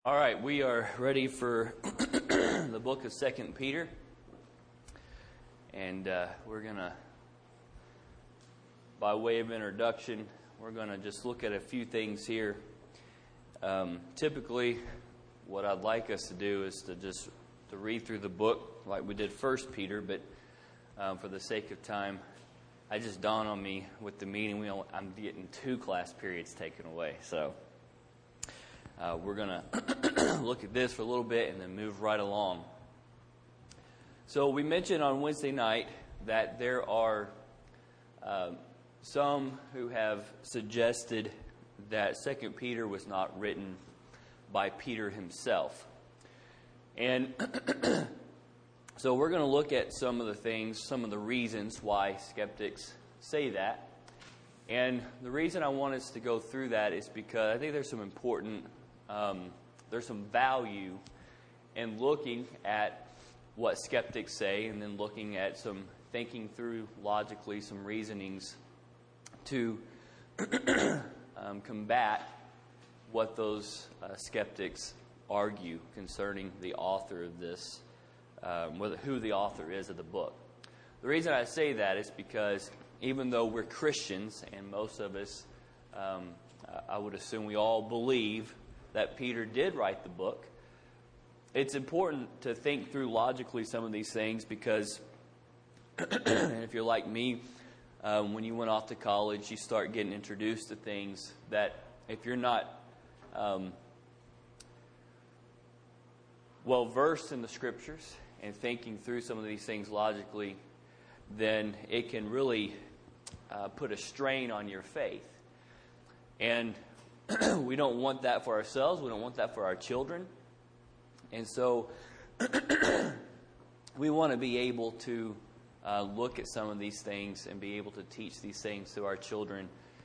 All right, we are ready for the book of 2 Peter. And we're going to, by way of introduction, we're going to just look at a few things here. Typically, what I'd like us to do is to read through the book like we did 1 Peter, but for the sake of time, it just dawned on me with the meeting, I'm getting 2 class periods taken away, so... we're going to look at this for a little bit and then move right along. So we mentioned on Wednesday night that there are some who have suggested that 2 Peter was not written by Peter himself. And so we're going to look at some of the things, some of the reasons why skeptics say that. And the reason I want us to go through that is because I think there's some important there's some value in looking at what skeptics say and then looking at some thinking through logically some reasonings to combat what those skeptics argue concerning the author of this, who the author is of the book. The reason I say that is because even though we're Christians and most of us, I would assume we all believe that Peter did write the book, it's important to think through logically some of these things because and if you're like me, when you went off to college, you start getting introduced to things that if you're not well versed in the scriptures and thinking through some of these things logically, then it can really put a strain on your faith. And we don't want that for ourselves. We don't want that for our children. And so we want to be able to look at some of these things and be able to teach these things to our children.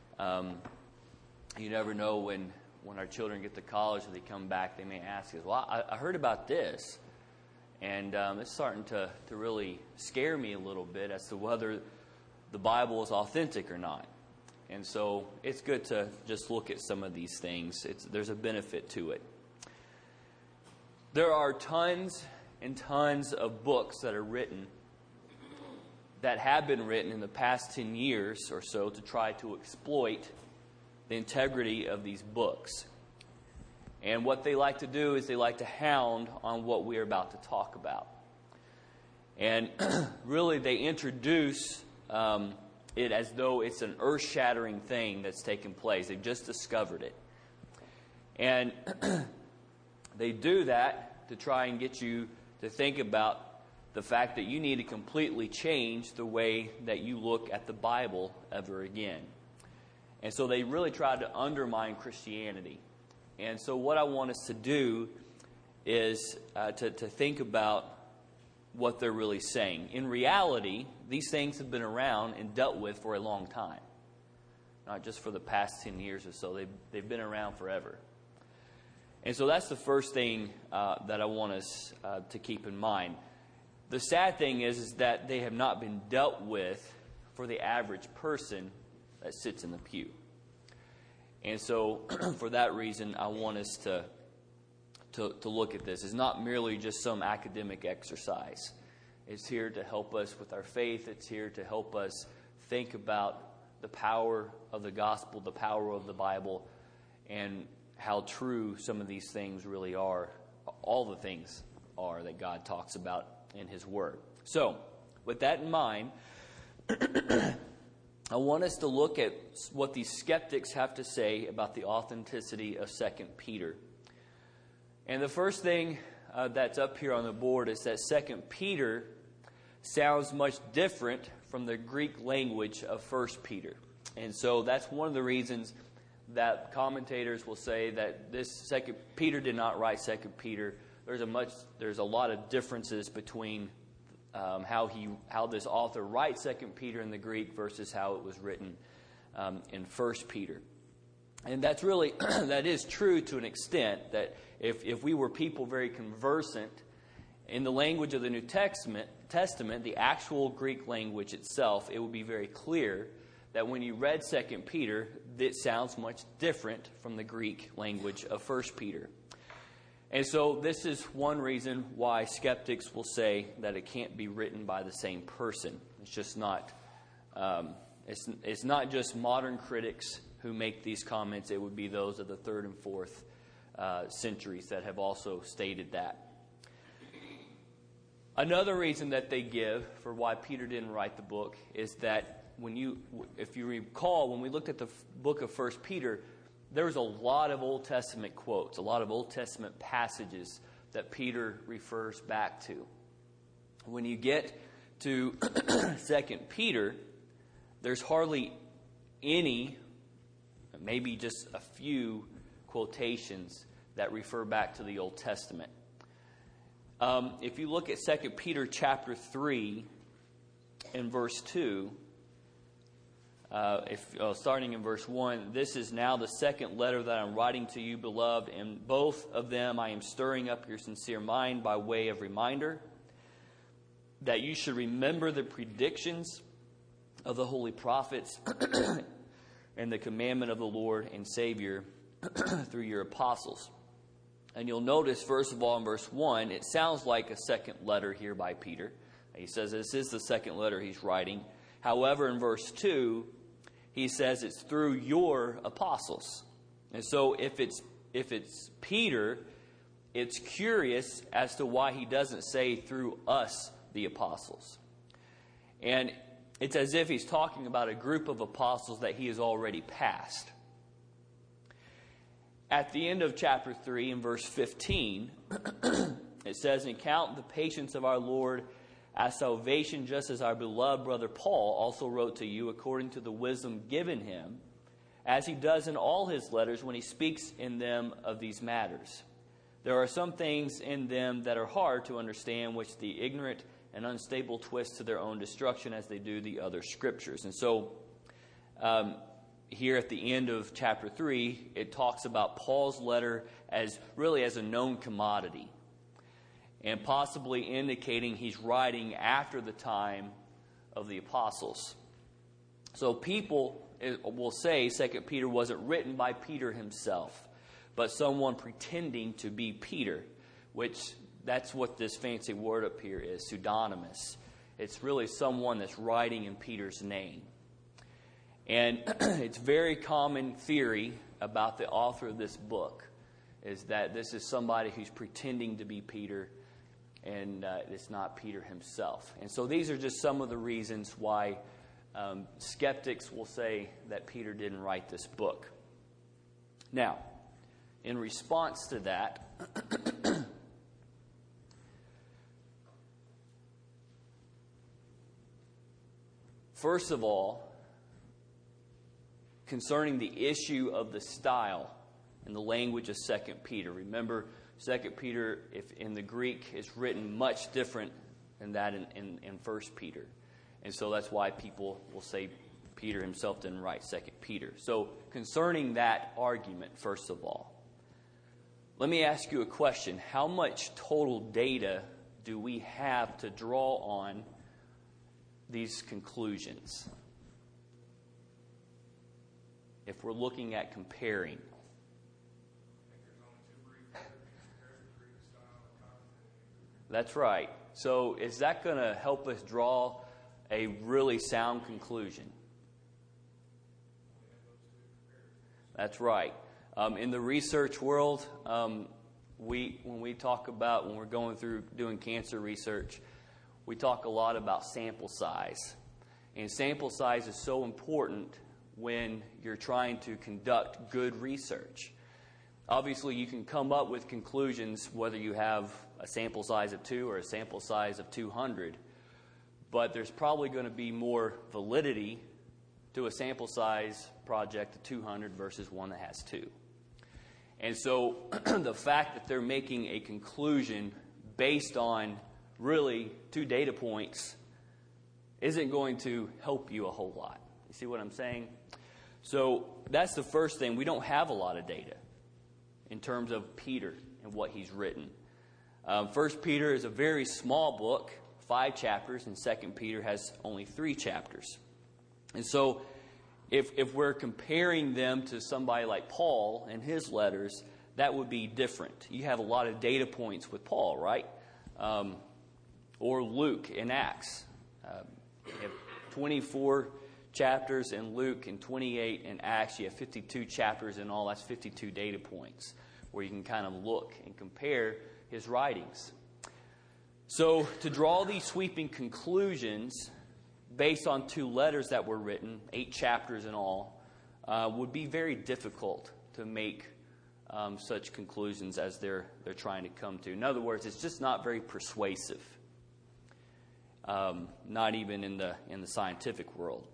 You never know when our children get to college or they come back, they may ask us, well, I heard about this. And it's starting to really scare me a little bit as to whether the Bible is authentic or not. And so it's good to just look at some of these things. There's a benefit to it. There are tons and tons of books that are written, that have been written in the past 10 years or so to try to exploit the integrity of these books. And what they like to do is they like to hound on what we're about to talk about. And really they introduce it as though it's an earth-shattering thing that's taken place. They've just discovered it. And they do that to try and get you to think about the fact that you need to completely change the way that you look at the Bible ever again. And so they really try to undermine Christianity. And so what I want us to do is to think about what they're really saying. In reality, these things have been around and dealt with for a long time. Not just for the past 10 years or so. They've been around forever. And so that's the first thing that I want us to keep in mind. The sad thing is that they have not been dealt with for the average person that sits in the pew. And so for that reason, I want us to look at this. It's not merely just some academic exercise. It's here to help us with our faith. It's here to help us think about the power of the gospel, the power of the Bible, and how true some of these things really are. All the things are that God talks about in His Word. So, with that in mind, I want us to look at what these skeptics have to say about the authenticity of 2 Peter. And the first thing that's up here on the board is that 2 Peter sounds much different from the Greek language of 1 Peter. And so that's one of the reasons that commentators will say that this 2 Peter did not write 2 Peter. There's a lot of differences between how this author writes 2 Peter in the Greek versus how it was written in 1 Peter. And that's really, that is true to an extent, that if we were people very conversant in the language of the New Testament, the actual Greek language itself, it would be very clear that when you read 2 Peter, it sounds much different from the Greek language of 1 Peter. And so this is one reason why skeptics will say that it can't be written by the same person. It's just not. It's not just modern critics who make these comments. It would be those of the 3rd and 4th centuries that have also stated that. Another reason that they give for why Peter didn't write the book is that if you recall, when we looked at the book of 1 Peter, there was a lot of Old Testament quotes, a lot of Old Testament passages that Peter refers back to. When you get to 2 Peter, there's hardly any, maybe just a few quotations that refer back to the Old Testament. If you look at 2 Peter chapter 3 and verse 2, starting in verse 1, this is now the second letter that I'm writing to you, beloved. In both of them I am stirring up your sincere mind by way of reminder, that you should remember the predictions of the holy prophets and the commandment of the Lord and Savior through your apostles. And you'll notice, first of all, in verse 1, it sounds like a second letter here by Peter. He says this is the second letter he's writing. However, in verse 2, he says it's through your apostles. And so if it's Peter, it's curious as to why he doesn't say through us, the apostles. And it's as if he's talking about a group of apostles that he has already passed. At the end of chapter 3, in verse 15, it says, "And count the patience of our Lord as salvation, just as our beloved brother Paul also wrote to you according to the wisdom given him, as he does in all his letters when he speaks in them of these matters. There are some things in them that are hard to understand, which the ignorant and unstable twist to their own destruction as they do the other scriptures." And so here at the end of chapter 3, it talks about Paul's letter as really as a known commodity, and possibly indicating he's writing after the time of the apostles. So people will say 2 Peter wasn't written by Peter himself, but someone pretending to be Peter, which that's what this fancy word up here is, pseudonymous. It's really someone that's writing in Peter's name. And it's very common theory about the author of this book is that this is somebody who's pretending to be Peter, and it's not Peter himself. And so these are just some of the reasons why skeptics will say that Peter didn't write this book. Now, in response to that, first of all, concerning the issue of the style and the language of 2 Peter. Remember, 2 Peter, if in the Greek, is written much different than that in 1 Peter. And so that's why people will say Peter himself didn't write 2 Peter. So concerning that argument, first of all, let me ask you a question. How much total data do we have to draw on these conclusions? If we're looking at comparing. That's right. So is that going to help us draw a really sound conclusion? That's right. In the research world, when we're going through doing cancer research, we talk a lot about sample size. And sample size is so important when you're trying to conduct good research. Obviously, you can come up with conclusions whether you have a sample size of 2 or a sample size of 200, but there's probably going to be more validity to a sample size project of 200 versus one that has 2. And so the fact that they're making a conclusion based on really 2 data points isn't going to help you a whole lot. You see what I'm saying? So that's the first thing. We don't have a lot of data in terms of Peter and what he's written. 1 Peter is a very small book, 5 chapters, and 2 Peter has only 3 chapters. And so if we're comparing them to somebody like Paul and his letters, that would be different. You have a lot of data points with Paul, right? Or Luke in Acts. You have 24 chapters in Luke and 28 in Acts. You have 52 chapters in all. That's 52 data points where you can kind of look and compare his writings. So to draw these sweeping conclusions based on 2 letters that were written, 8 chapters in all, would be very difficult to make such conclusions as they're trying to come to. In other words, it's just not very persuasive. Not even in the scientific world.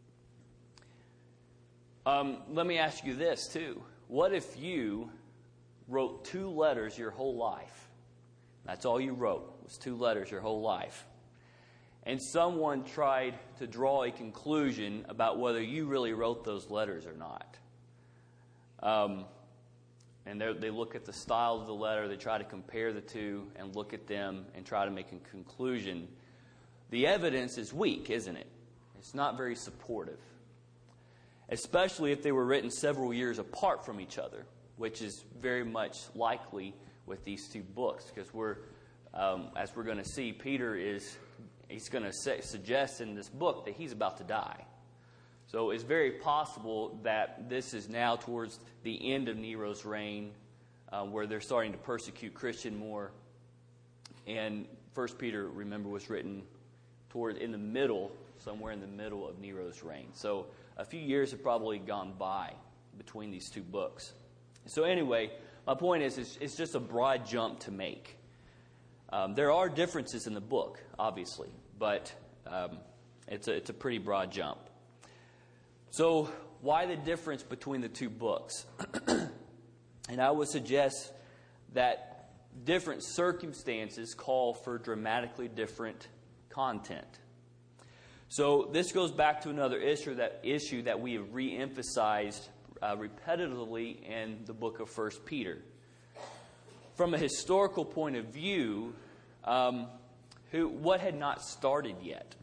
Let me ask you this too. What if you wrote 2 letters your whole life? That's all you wrote, was 2 letters your whole life. And someone tried to draw a conclusion about whether you really wrote those letters or not. And they look at the style of the letter, they try to compare the 2 and look at them and try to make a conclusion. The evidence is weak, isn't it? It's not very supportive. Especially if they were written several years apart from each other, which is very much likely with these 2 books. Because as we're going to see, he's going to suggest in this book that he's about to die. So it's very possible that this is now towards the end of Nero's reign, where they're starting to persecute Christian more. And 1 Peter, remember, was written somewhere in the middle of Nero's reign. So a few years have probably gone by between these 2 books. So anyway, my point is it's just a broad jump to make. There are differences in the book, obviously, but it's a pretty broad jump. So why the difference between the 2 books? And I would suggest that different circumstances call for dramatically different content. So this goes back to another issue that we have re-emphasized repetitively in the book of 1 Peter. From a historical point of view, what had not started yet?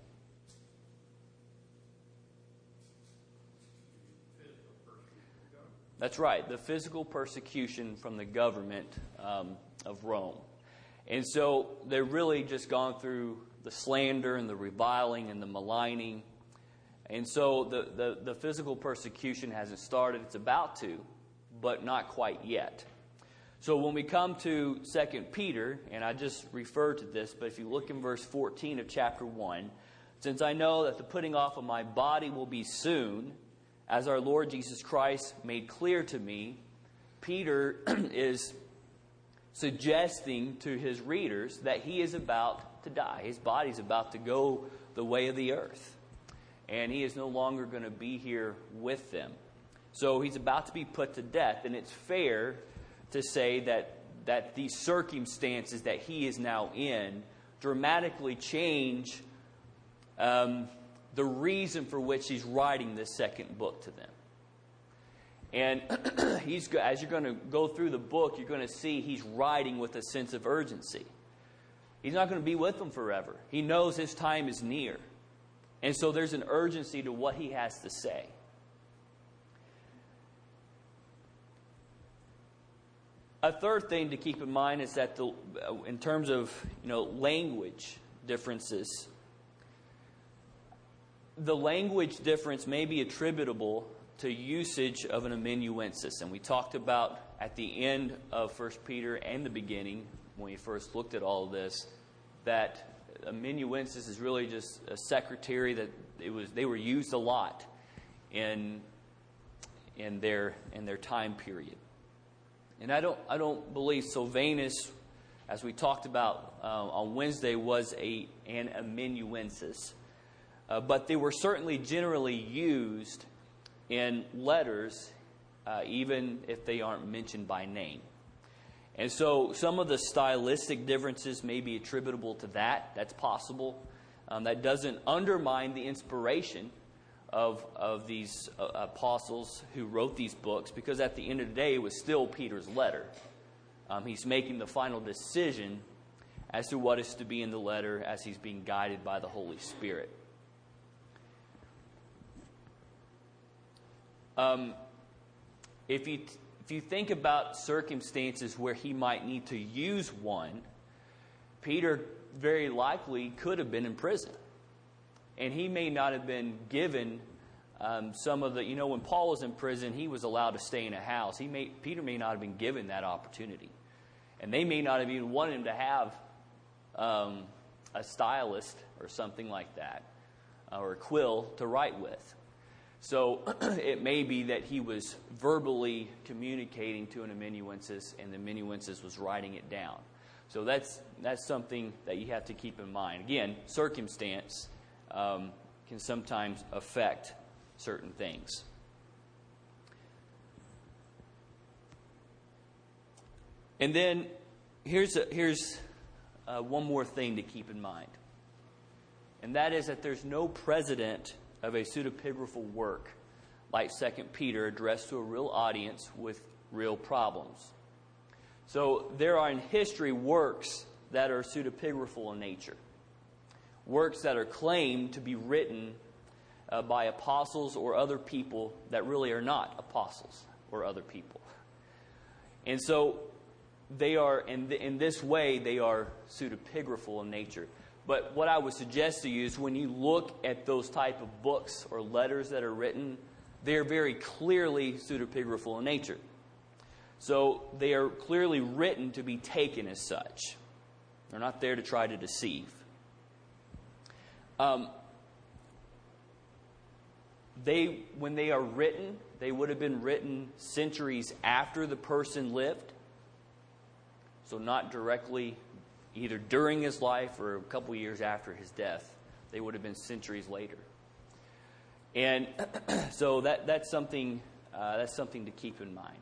That's right, the physical persecution from the government of Rome. And so they've really just gone through the slander and the reviling and the maligning. And so the physical persecution hasn't started. It's about to, but not quite yet. So when we come to 2 Peter, and I just referred to this, but if you look in verse 14 of chapter 1, since I know that the putting off of my body will be soon, as our Lord Jesus Christ made clear to me, Peter is suggesting to his readers that he is about to die. His body's about to go the way of the earth. And he is no longer going to be here with them. So he's about to be put to death. And it's fair to say that these circumstances that he is now in dramatically change the reason for which he's writing this second book to them. And as you're going to go through the book, you're going to see he's writing with a sense of urgency. He's not going to be with them forever. He knows his time is near. And so there's an urgency to what he has to say. A third thing to keep in mind is that in terms of language differences, the language difference may be attributable to usage of an amanuensis. And we talked about at the end of 1 Peter and the beginning, when we first looked at all of this, that amanuensis is really just a secretary that they were used a lot in their time period. And I don't believe Sylvanus, as we talked about on Wednesday, was an amanuensis. But they were certainly generally used in letters, even if they aren't mentioned by name. And so some of the stylistic differences may be attributable to that. That's possible. That doesn't undermine the inspiration of these apostles who wrote these books, because at the end of the day, it was still Peter's letter. He's making the final decision as to what is to be in the letter as he's being guided by the Holy Spirit. if you think about circumstances where he might need to use one, Peter very likely could have been in prison. And he may not have been given some of the, when Paul was in prison, he was allowed to stay in a house. Peter may not have been given that opportunity. And they may not have even wanted him to have a stylist or something like that, or a quill to write with. So it may be that he was verbally communicating to an amanuensis, and the amanuensis was writing it down. So that's something that you have to keep in mind. Again, circumstance can sometimes affect certain things. And then here's one more thing to keep in mind. And that is that there's no precedent of a pseudepigraphal work like 2 Peter addressed to a real audience with real problems. So there are in history works that are pseudepigraphal in nature. Works that are claimed to be written by apostles or other people that really are not apostles or other people. And so they are, in this way, they are pseudepigraphal in nature. But what I would suggest to you is when you look at those type of books or letters that are written, they're very clearly pseudepigraphal in nature. So they are clearly written to be taken as such. They're not there to try to deceive. When they are written, they would have been written centuries after the person lived. So not directly either during his life or a couple years after his death. They would have been centuries later. And so that's something to keep in mind.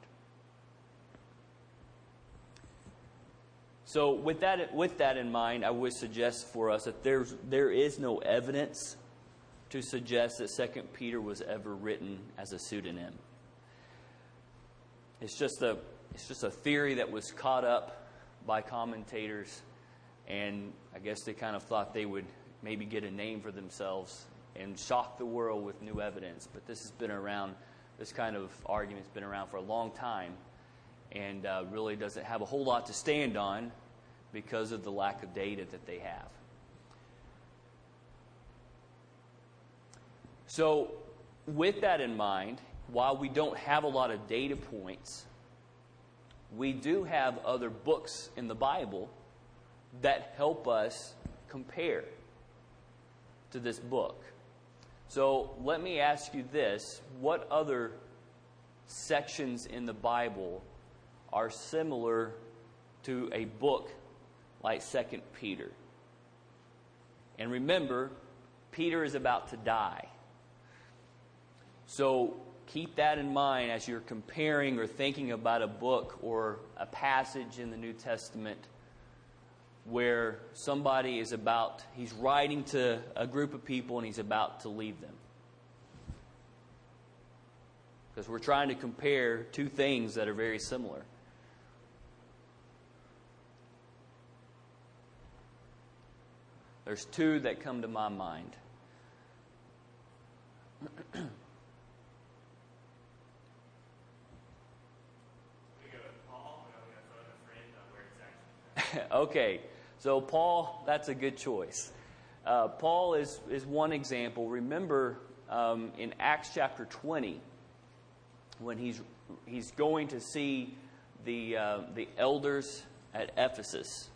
So with that in mind, I would suggest for us that there is no evidence to suggest that 2 Peter was ever written as a pseudonym. It's just a theory that was caught up by commentators, and I guess they kind of thought they would maybe get a name for themselves and shock the world with new evidence. But this has been around, this kind of argument's been around for a long time, and really doesn't have a whole lot to stand on because of the lack of data that they have. So with that in mind, while we don't have a lot of data points, we do have other books in the Bible that help us compare to this book. So let me ask you this. What other sections in the Bible are similar to a book like 2 Peter? And remember, Peter is about to die. So keep that in mind as you're comparing or thinking about a book or a passage in the New Testament where somebody he's writing to a group of people and he's about to leave them. Because we're trying to compare two things that are very similar. There's two that come to my mind. Okay, so Paul, that's a good choice. Paul is one example. Remember in Acts chapter 20, when he's going to see the elders at Ephesus,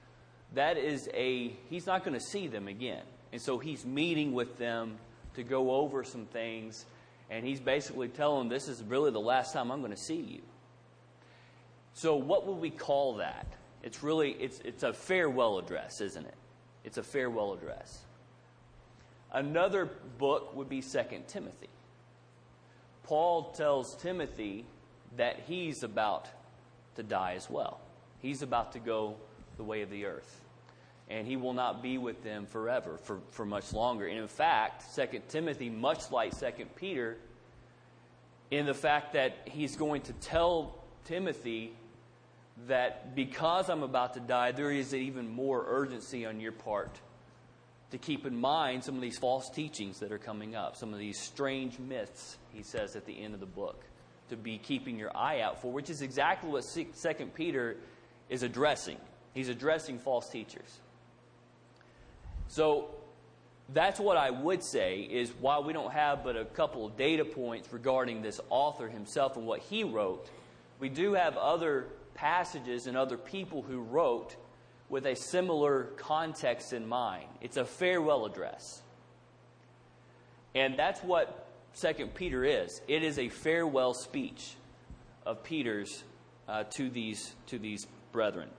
he's not going to see them again. And so he's meeting with them to go over some things, and he's basically telling them, this is really the last time I'm going to see you. So what would we call that? It's a farewell address, isn't it? It's a farewell address. Another book would be 2 Timothy. Paul tells Timothy that he's about to die as well. He's about to go the way of the earth. And he will not be with them forever, for much longer. And in fact, 2 Timothy, much like 2 Peter, in the fact that he's going to tell Timothy that because I'm about to die, there is even more urgency on your part to keep in mind some of these false teachings that are coming up, some of these strange myths, he says at the end of the book. to be keeping your eye out for, which is exactly what 2 Peter is addressing. He's addressing false teachers. So that's what I would say is, while we don't have but a couple of data points regarding this author himself and what he wrote, we do have other passages and other people who wrote with a similar context in mind. It's a farewell address. And that's what 2 Peter is. It is a farewell speech of Peter's to these brethren.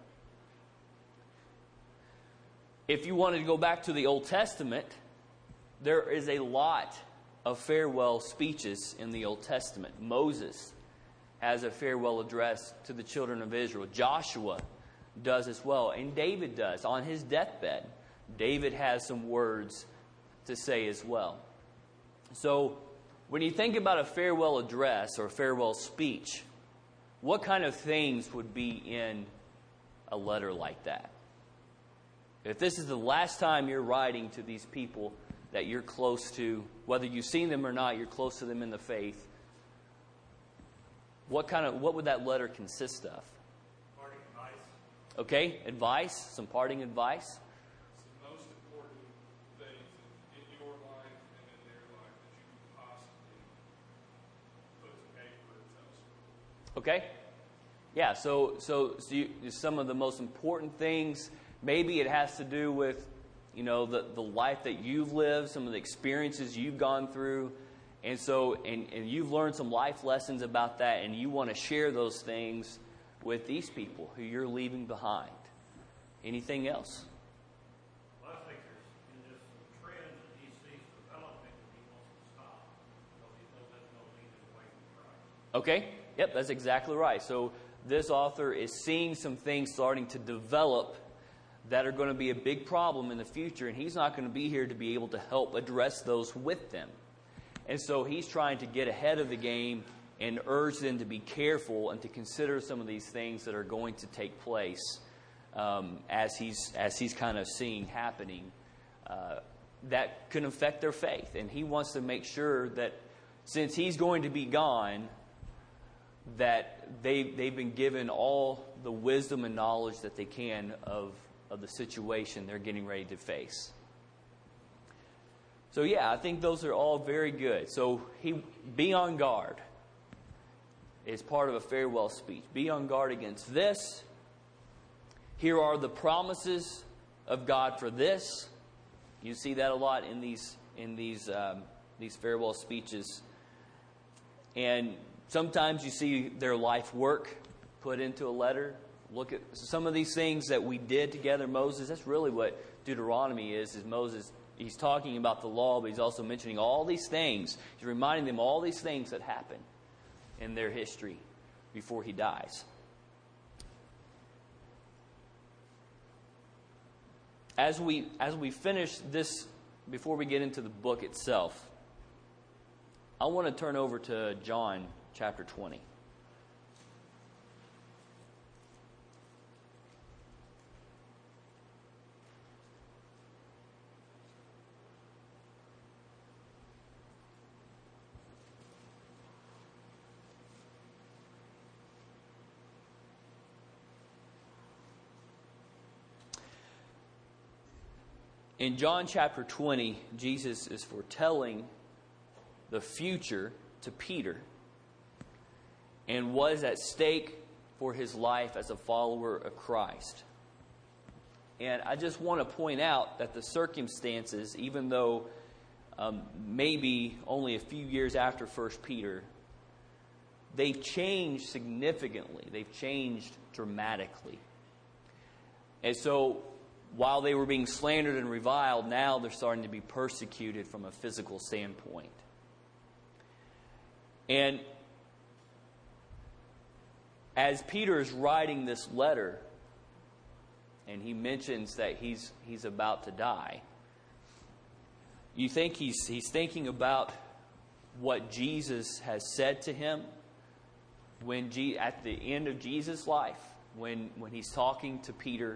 If you wanted to go back to the Old Testament, there is a lot of farewell speeches in the Old Testament. Moses has a farewell address to the children of Israel. Joshua does as well, and David does. On his deathbed, David has some words to say as well. So when you think about a farewell address or a farewell speech, what kind of things would be in a letter like that? If this is the last time you're writing to these people that you're close to, whether you've seen them or not, you're close to them in the faith, what would that letter consist of? Parting advice. Okay, advice, some parting advice. It's the most important things in your life and in their life that you can possibly put to paper and tell us. Okay? Yeah, so some of the most important things, maybe it has to do with, the life that you've lived, some of the experiences you've gone through. And so, and you've learned some life lessons about that, and you want to share those things with these people who you're leaving behind. Anything else? Well, I think there's just some trends that he sees developing that he wants to stop, because he knows that's going to lead him away from Christ. Okay, yep, that's exactly right. So this author is seeing some things starting to develop that are going to be a big problem in the future, and he's not going to be here to be able to help address those with them. And so he's trying to get ahead of the game and urge them to be careful and to consider some of these things that are going to take place as he's kind of seeing happening that can affect their faith. And he wants to make sure that since he's going to be gone, that they've been given all the wisdom and knowledge that they can of the situation they're getting ready to face. So yeah, I think those are all very good. So be on guard is part of a farewell speech. Be on guard against this. Here are the promises of God for this. You see that a lot in these farewell speeches. And sometimes you see their life work put into a letter. Look at some of these things that we did together. Moses, that's really what Deuteronomy is Moses. He's talking about the law, but he's also mentioning all these things. He's reminding them all these things that happened in their history before he dies. As we finish this, before we get into the book itself, I want to turn over to John chapter 20. In John chapter 20, Jesus is foretelling the future to Peter and what is at stake for his life as a follower of Christ. And I just want to point out that the circumstances, even though maybe only a few years after 1 Peter, they've changed significantly. They've changed dramatically. And so while they were being slandered and reviled, now they're starting to be persecuted from a physical standpoint. And as Peter is writing this letter, and he mentions that he's about to die, you think he's thinking about what Jesus has said to him at the end of Jesus' life, when he's talking to Peter.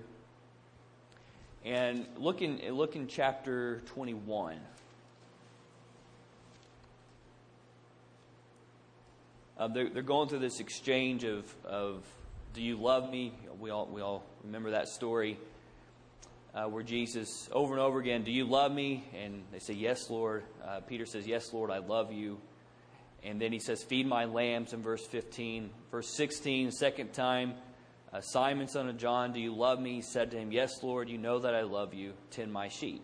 And look in chapter 21. they're going through this exchange of do you love me? We all remember that story where Jesus, over and over again, do you love me? And they say, yes, Lord. Peter says, yes, Lord, I love you. And then he says, feed my lambs in verse 15. Verse 16, second time, Simon, son of John, do you love me? He said to him, yes, Lord, you know that I love you. Tend my sheep.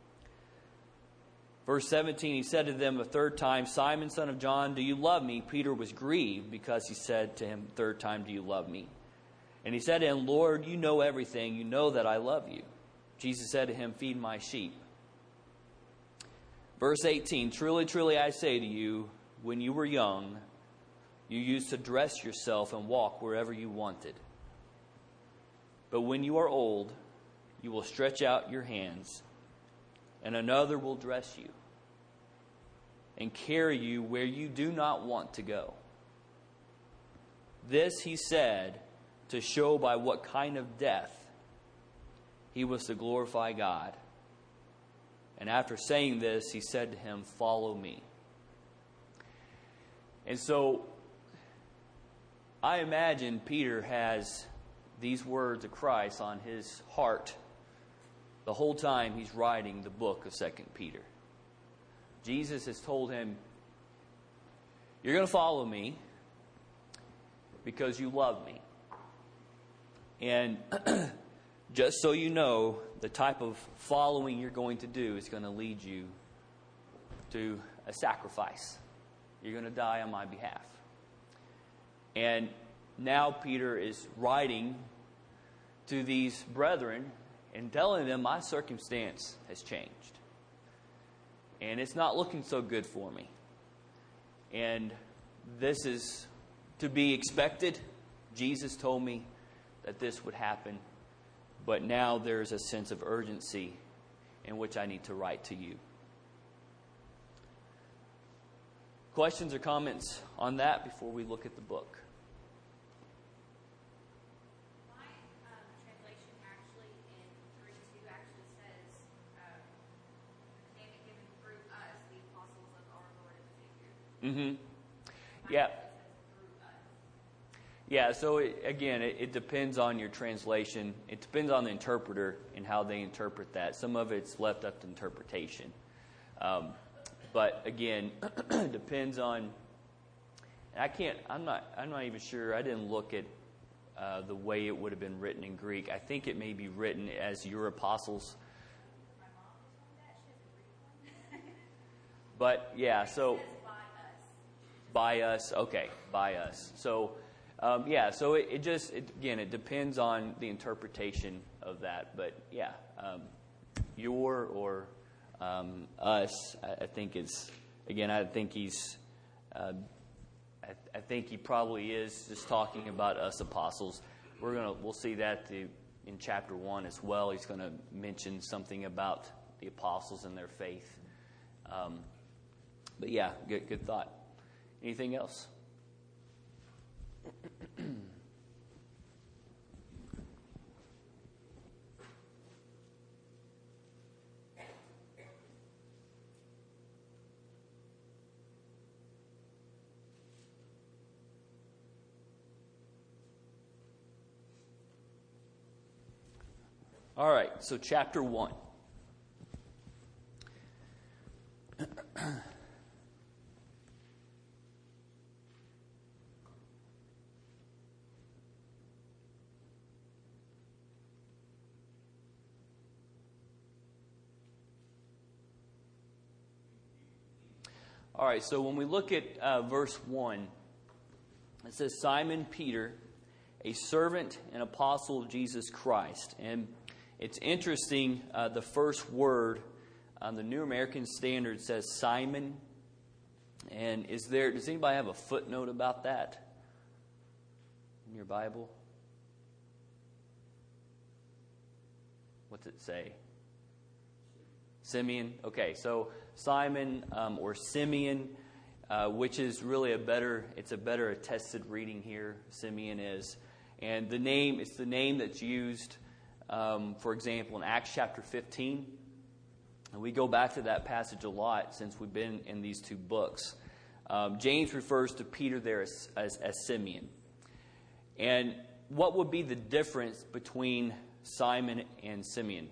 Verse 17, he said to them a third time, Simon, son of John, do you love me? Peter was grieved because he said to him third time, do you love me? And he said to him, Lord, you know everything. You know that I love you. Jesus said to him, feed my sheep. Verse 18, truly, truly, I say to you, when you were young, you used to dress yourself and walk wherever you wanted. But when you are old, you will stretch out your hands, and another will dress you and carry you where you do not want to go. This he said to show by what kind of death he was to glorify God. And after saying this, he said to him, follow me. And so I imagine Peter has these words of Christ on his heart the whole time he's writing the book of 2 Peter. Jesus has told him, you're going to follow me because you love me. And just so you know, the type of following you're going to do is going to lead you to a sacrifice. You're going to die on my behalf. And now Peter is writing to these brethren and telling them my circumstance has changed. And it's not looking so good for me. And this is to be expected. Jesus told me that this would happen. But now there's a sense of urgency in which I need to write to you. Questions or comments on that before we look at the book? My translation actually in 3:2 actually says, name it given through us, the apostles of our Lord and Savior. Yeah. It says through us. Yeah, so it depends on your translation. It depends on the interpreter and how they interpret that. Some of it's left up to interpretation. But again, depends on. I'm not even sure. I didn't look at the way it would have been written in Greek. I think it may be written as your apostles. My mom told that she has a Greek one. But yeah, so It says by us. Okay, by us. So so it depends on the interpretation of that. But yeah, your or us, I think it's, again, I think he's, I think he probably is just talking about us apostles. We'll see that in chapter 1 as well. He's going to mention something about the apostles and their faith. But yeah, good thought. Anything else? All right, so chapter 1. All right, so when we look at verse 1, it says, Simon Peter, a servant and apostle of Jesus Christ. And it's interesting, the first word on the New American Standard says Simon. And does anybody have a footnote about that in your Bible? What's it say? Simeon. Okay, so Simon or Simeon, which is really a better attested reading here. Simeon is. And it's the name that's used, for example, in Acts chapter 15. And we go back to that passage a lot since we've been in these two books. James refers to Peter there as Simeon. And what would be the difference between Simon and Simeon?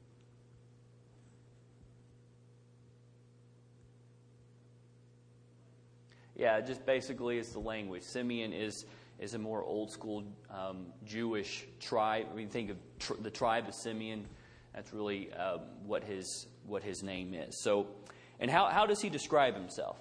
Yeah, just basically it's the language. Simeon is a more old school Jewish tribe. I mean, think of the tribe of Simeon. That's really what his name is. So, and how does he describe himself?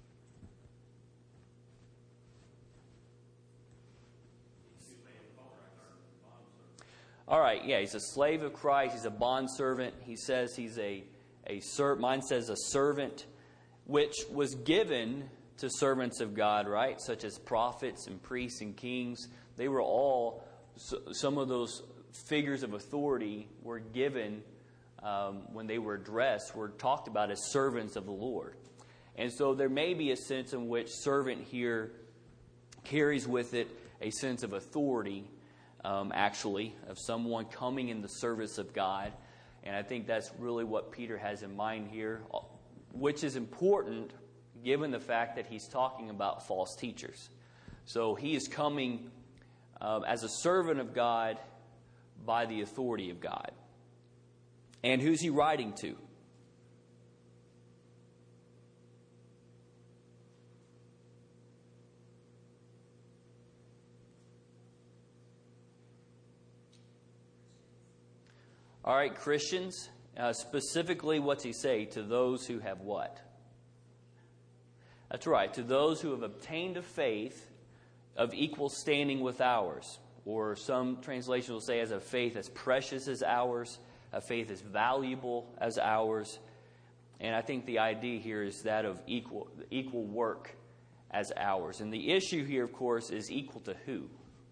All right, yeah, he's a slave of Christ. He's a bondservant. He says he's a servant. Mine says a servant, which was given to servants of God, right? Such as prophets and priests and kings. They were all, some of those figures of authority were given when they were addressed, were talked about as servants of the Lord. And so there may be a sense in which servant here carries with it a sense of authority, actually, of someone coming in the service of God. And I think that's really what Peter has in mind here, which is important given the fact that he's talking about false teachers. So he is coming as a servant of God by the authority of God. And who's he writing to? All right, Christians. Specifically, what's he say? To those who have what? That's right. To those who have obtained a faith of equal standing with ours. Or some translations will say as a faith as precious as ours. A faith as valuable as ours. And I think the idea here is that of equal work as ours. And the issue here, of course, is equal to who?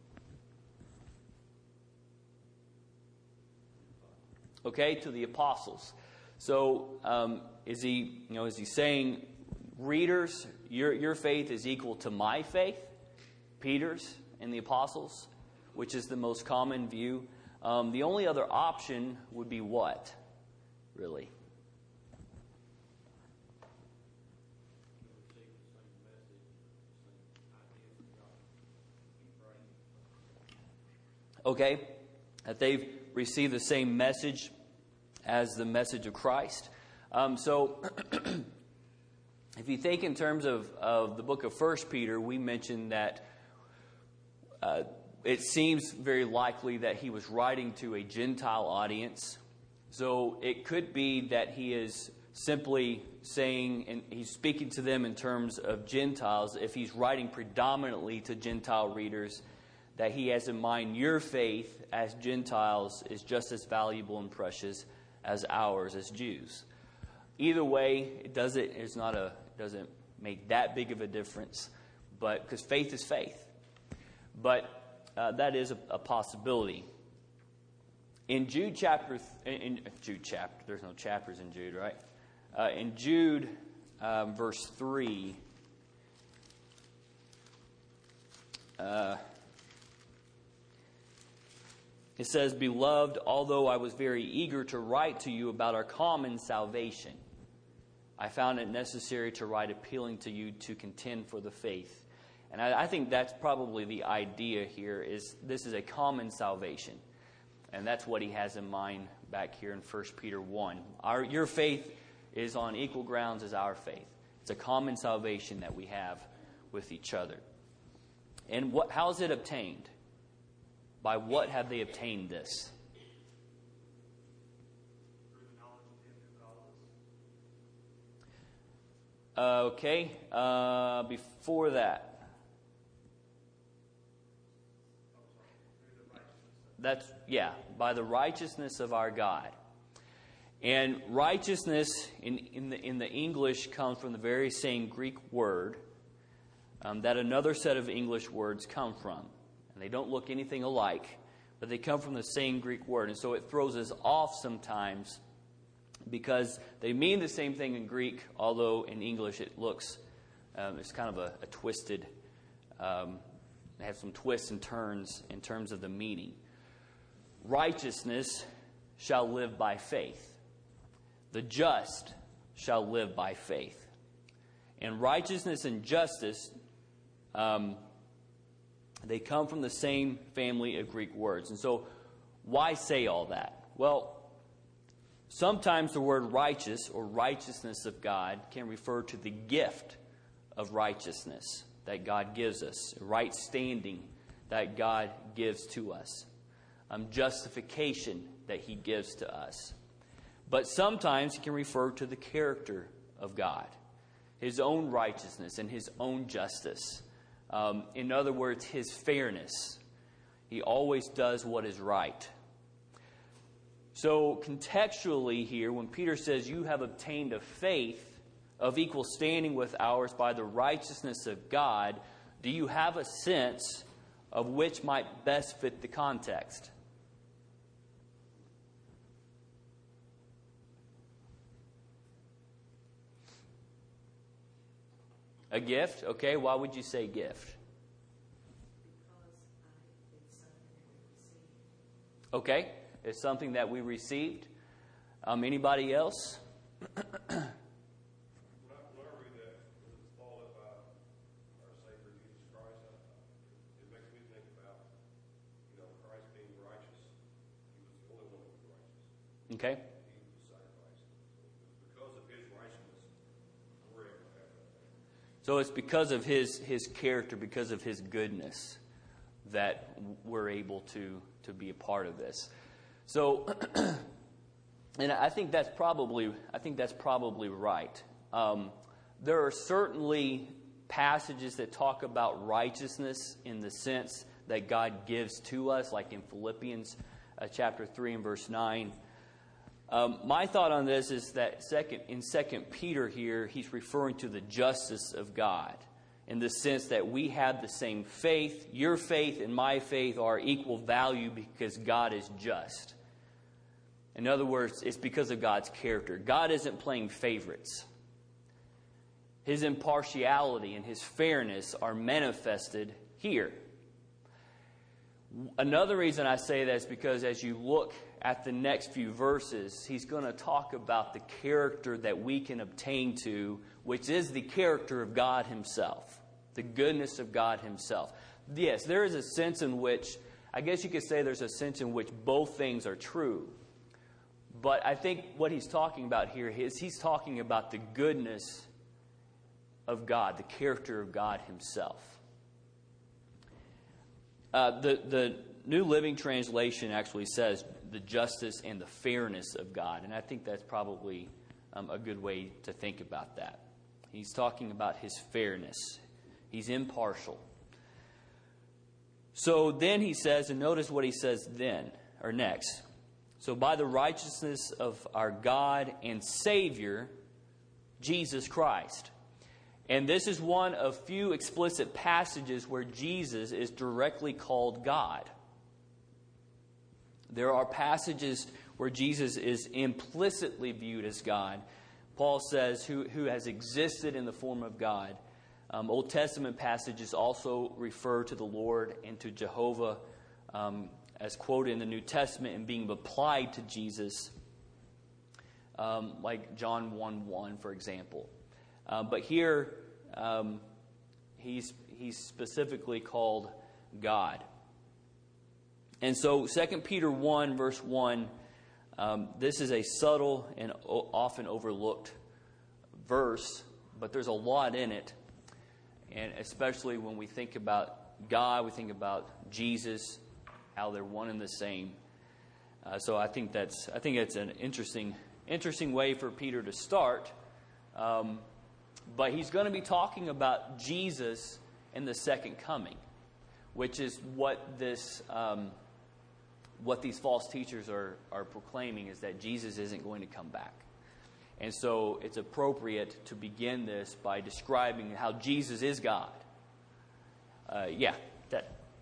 Okay, to the apostles. So is he saying, readers, your faith is equal to my faith, Peter's and the apostles, which is the most common view? The only other option would be what, really? Okay, that they've received the same message as the message of Christ. So if you think in terms of the book of 1 Peter, we mentioned that it seems very likely that he was writing to a Gentile audience. So it could be that he is simply saying, and he's speaking to them in terms of Gentiles. If he's writing predominantly to Gentile readers, that he has in mind your faith as Gentiles is just as valuable and precious as ours as Jews. Either way, it doesn't make that big of a difference, but because faith is faith. But that is a possibility. In Jude chapter, there's no chapters in Jude, right? In Jude, verse 3, it says, "Beloved, although I was very eager to write to you about our common salvation, I found it necessary to write appealing to you to contend for the faith." And I think that's probably the idea here, is this is a common salvation. And that's what he has in mind back here in 1 Peter 1. Your faith is on equal grounds as our faith. It's a common salvation that we have with each other. And how is it obtained? By what have they obtained this? Okay, before that. By the righteousness of our God. And righteousness in the English comes from the very same Greek word that another set of English words come from. And they don't look anything alike, but they come from the same Greek word. And so it throws us off sometimes because they mean the same thing in Greek, although in English it looks, it's kind of a twisted, they have some twists and turns in terms of the meaning. Righteousness shall live by faith. The just shall live by faith. And righteousness and justice, they come from the same family of Greek words. And so, why say all that? Well, sometimes the word righteous or righteousness of God can refer to the gift of righteousness that God gives us, right standing that God gives to us, justification that He gives to us. But sometimes it can refer to the character of God, His own righteousness and His own justice. In other words, His fairness. He always does what is right. So contextually here, when Peter says, you have obtained a faith of equal standing with ours by the righteousness of God, do you have a sense of which might best fit the context? A gift? Okay, why would you say gift? Okay, it's something that we received. Anybody else? When I read that, it's followed by our Savior Jesus Christ, it makes me think about, Christ being righteous. He was the only one who was righteous. Okay. He was sacrificed. Because of His righteousness, we're able to have that. So it's because of his character, because of His goodness, that we're able to be a part of this. So, and I think that's probably right. There are certainly passages that talk about righteousness in the sense that God gives to us, like in Philippians chapter 3 and verse 9. My thought on this is that in 2 Peter here, he's referring to the justice of God, in the sense that we have the same faith. Your faith and my faith are equal value because God is just. In other words, it's because of God's character. God isn't playing favorites. His impartiality and His fairness are manifested here. Another reason I say that is because as you look at the next few verses, he's going to talk about the character that we can obtain to, which is the character of God Himself, the goodness of God Himself. Yes, there is a sense in which, I guess you could say there's a sense in which both things are true. But I think what he's talking about here is he's talking about the goodness of God, the character of God Himself. The New Living Translation actually says the justice and the fairness of God. And I think that's probably a good way to think about that. He's talking about His fairness. He's impartial. So then he says, and notice what he says then, or next. So by the righteousness of our God and Savior, Jesus Christ. And this is one of few explicit passages where Jesus is directly called God. There are passages where Jesus is implicitly viewed as God. Paul says, who has existed in the form of God. Old Testament passages also refer to the Lord and to Jehovah as quoted in the New Testament and being applied to Jesus, like John 1:1, for example. But here, he's specifically called God. And so 2 Peter 1, verse 1, this is a subtle and often overlooked verse, but there's a lot in it. And especially when we think about God, we think about Jesus, how they're one and the same. So I think it's an interesting way for Peter to start. But he's going to be talking about Jesus in the second coming, which is what these false teachers are proclaiming, is that Jesus isn't going to come back. And so it's appropriate to begin this by describing how Jesus is God. That. I mean, I guess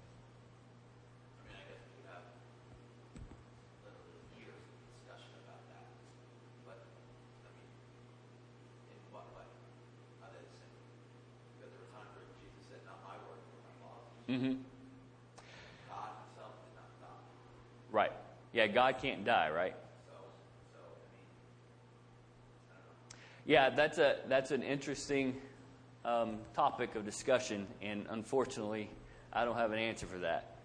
we have literally years of discussion about that. But, I mean, in what way are they the same? Because there were times where Jesus said, not my word, but my Father. Mm-hmm. God Himself did not die. Right. Yeah, God can't die, right? So, I mean, I don't know. Yeah, that's an interesting topic of discussion, and unfortunately, I don't have an answer for that.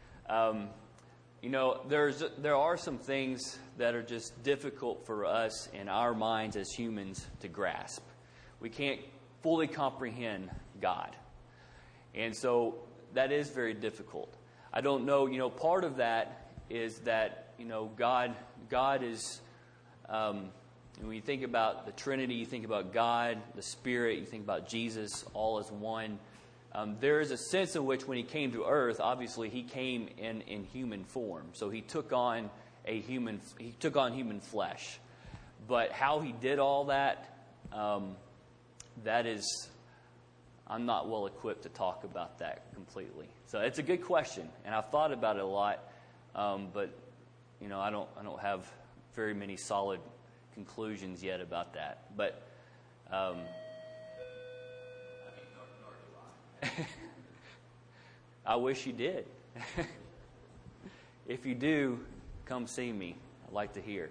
There are some things that are just difficult for us in our minds as humans to grasp. We can't fully comprehend God. And so that is very difficult. I don't know, part of that is that, God is, when you think about the Trinity, you think about God, the Spirit, you think about Jesus, all as one. There is a sense in which when he came to earth, obviously he came in human form. So he took on human flesh. But how he did all that, I'm not well equipped to talk about that completely. So it's a good question, and I've thought about it a lot, but I don't have very many solid conclusions yet about that. But nor do I. I wish you did. If you do, come see me. I'd like to hear.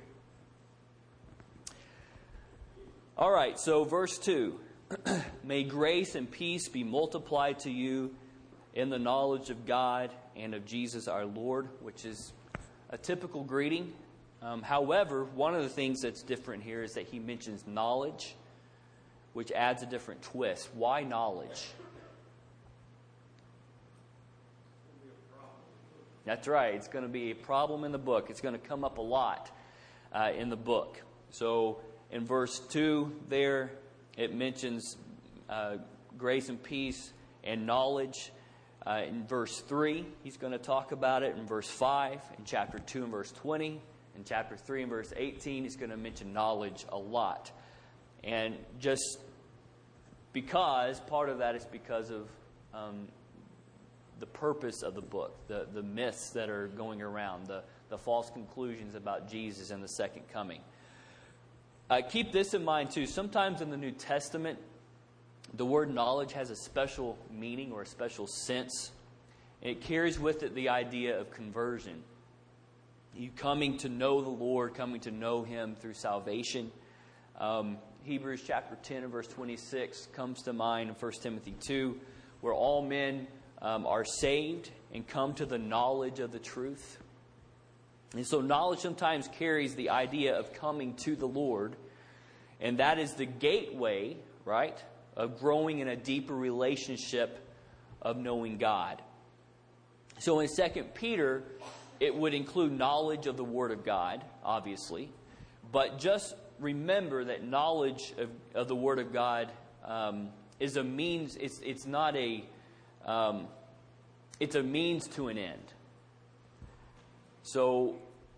All right, so verse 2. May grace and peace be multiplied to you in the knowledge of God and of Jesus our Lord, which is a typical greeting. However, one of the things that's different here is that he mentions knowledge, which adds a different twist. Why knowledge? That's right. It's going to be a problem in the book. It's going to come up a lot in the book. So in verse 2 there, it mentions grace and peace and knowledge. In verse 3, he's going to talk about it. In verse 5, in chapter 2 and verse 20, in chapter 3 and verse 18, he's going to mention knowledge a lot. And just because, part of that is because of the purpose of the book, the myths that are going around, the false conclusions about Jesus and the second coming. Keep this in mind too. Sometimes in the New Testament, the word knowledge has a special meaning or a special sense. It carries with it the idea of conversion. You coming to know the Lord, coming to know Him through salvation. Hebrews chapter 10 and verse 26 comes to mind in 1 Timothy 2, where all men are saved and come to the knowledge of the truth. And so knowledge sometimes carries the idea of coming to the Lord, and that is the gateway, right, of growing in a deeper relationship of knowing God. So in 2 Peter, it would include knowledge of the Word of God, obviously, but just remember that knowledge of the Word of God is a means. It's not a. It's a means to an end. So,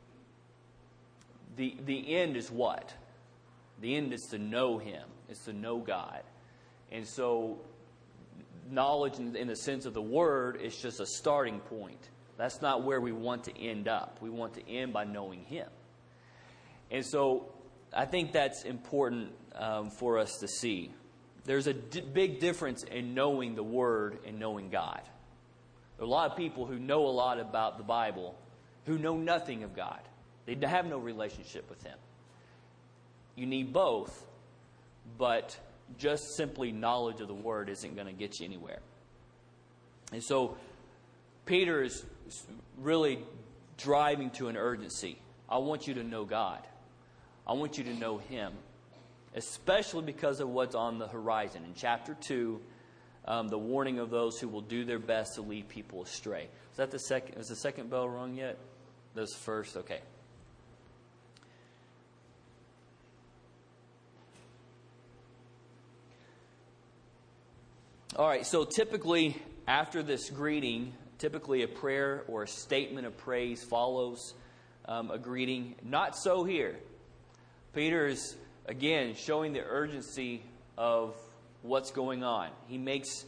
the end is what? The end is to know Him. It's to know God. And so, knowledge in the sense of the Word is just a starting point. That's not where we want to end up. We want to end by knowing Him. And so, I think that's important for us to see. There's a big difference in knowing the Word and knowing God. There are a lot of people who know a lot about the Bible who know nothing of God. They have no relationship with Him. You need both, but just simply knowledge of the Word isn't going to get you anywhere. And so Peter is really driving to an urgency. I want you to know God. I want you to know Him, especially because of what's on the horizon. In chapter 2, the warning of those who will do their best to lead people astray. Is the second bell rung yet? That's first? Okay. All right, so typically after this greeting, typically a prayer or a statement of praise follows a greeting. Not so here. Peter is, again, showing the urgency of what's going on. He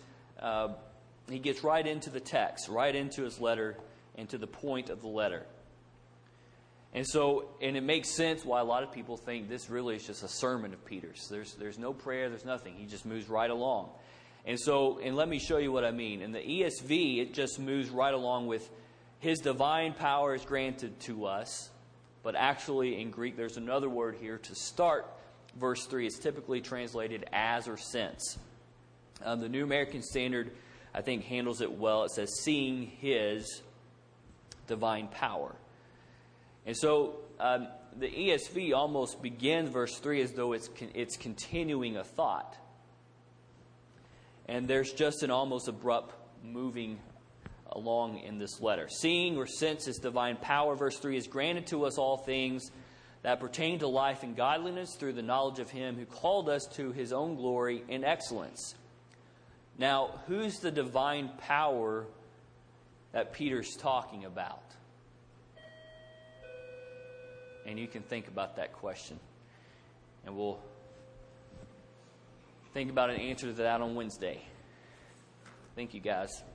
gets right into the text, right into his letter, and to the point of the letter. And it makes sense why a lot of people think this really is just a sermon of Peter's. There's no prayer, there's nothing. He just moves right along. And let me show you what I mean. In the ESV, it just moves right along with His divine power is granted to us. But actually, in Greek, there's another word here to start verse 3. It's typically translated as or since. The New American Standard, I think, handles it well. It says, seeing his divine power. And so the ESV almost begins verse 3 as though it's continuing a thought. And there's just an almost abrupt moving along in this letter. Seeing or sense his divine power, verse 3, is granted to us all things that pertain to life and godliness through the knowledge of him who called us to his own glory and excellence. Now, who's the divine power that Peter's talking about? And you can think about that question. And we'll think about an answer to that on Wednesday. Thank you, guys.